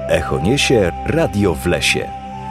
Echo niesie Radio w lesie.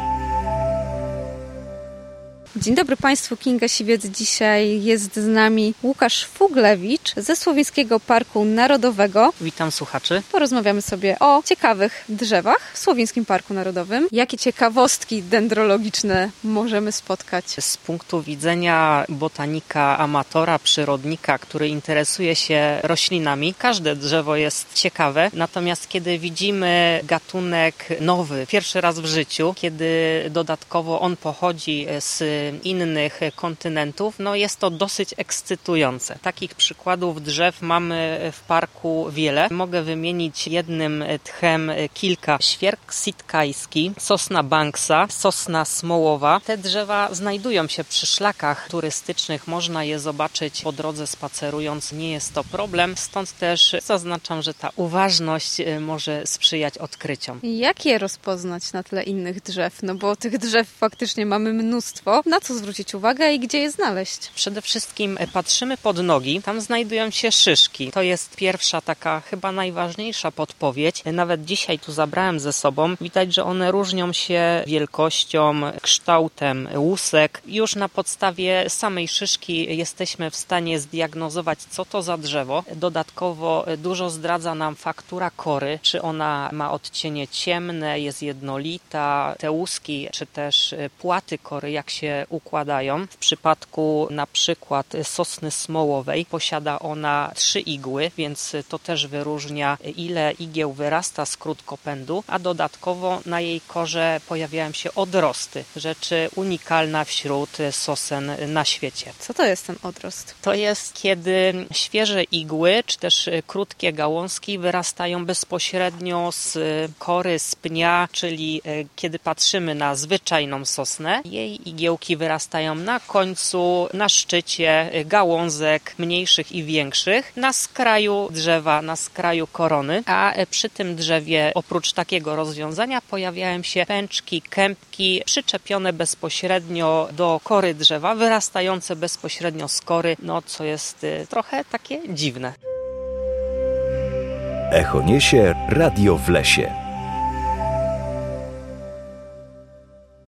Dzień dobry Państwu, Kinga Siwiec. Dzisiaj jest z nami Łukasz Fuglewicz ze Słowińskiego Parku Narodowego. Witam słuchaczy. Porozmawiamy sobie o ciekawych drzewach w Słowińskim Parku Narodowym. Jakie ciekawostki dendrologiczne możemy spotkać? Z punktu widzenia botanika, amatora, przyrodnika, który interesuje się roślinami, każde drzewo jest ciekawe. Natomiast kiedy widzimy gatunek nowy, pierwszy raz w życiu, kiedy dodatkowo on pochodzi z innych kontynentów, jest to dosyć ekscytujące. Takich przykładów drzew mamy w parku wiele. Mogę wymienić jednym tchem kilka. Świerk sitkajski, sosna banksa, sosna smołowa. Te drzewa znajdują się przy szlakach turystycznych. Można je zobaczyć po drodze spacerując. Nie jest to problem. Stąd też zaznaczam, że ta uważność może sprzyjać odkryciom. Jak je rozpoznać na tle innych drzew? Bo tych drzew faktycznie mamy mnóstwo. Na co zwrócić uwagę i gdzie je znaleźć? Przede wszystkim patrzymy pod nogi. Tam znajdują się szyszki. To jest pierwsza taka chyba najważniejsza podpowiedź. Nawet dzisiaj tu zabrałem ze sobą. Widać, że one różnią się wielkością, kształtem łusek. Już na podstawie samej szyszki jesteśmy w stanie zdiagnozować, co to za drzewo. Dodatkowo dużo zdradza nam faktura kory. Czy ona ma odcienie ciemne, jest jednolita. Te łuski, czy też płaty kory, jak się układają. W przypadku na przykład sosny smołowej posiada ona 3 igły, więc to też wyróżnia, ile igieł wyrasta z krótkopędu, a dodatkowo na jej korze pojawiają się odrosty. Rzecz unikalna wśród sosen na świecie. Co to jest ten odrost? To jest, kiedy świeże igły, czy też krótkie gałązki wyrastają bezpośrednio z kory, z pnia, czyli kiedy patrzymy na zwyczajną sosnę, jej igiełki wyrastają na końcu, na szczycie gałązek mniejszych i większych, na skraju drzewa, na skraju korony, a przy tym drzewie oprócz takiego rozwiązania pojawiają się pęczki, kępki przyczepione bezpośrednio do kory drzewa, wyrastające bezpośrednio z kory, co jest trochę takie dziwne. Echo niesie Radio w lesie.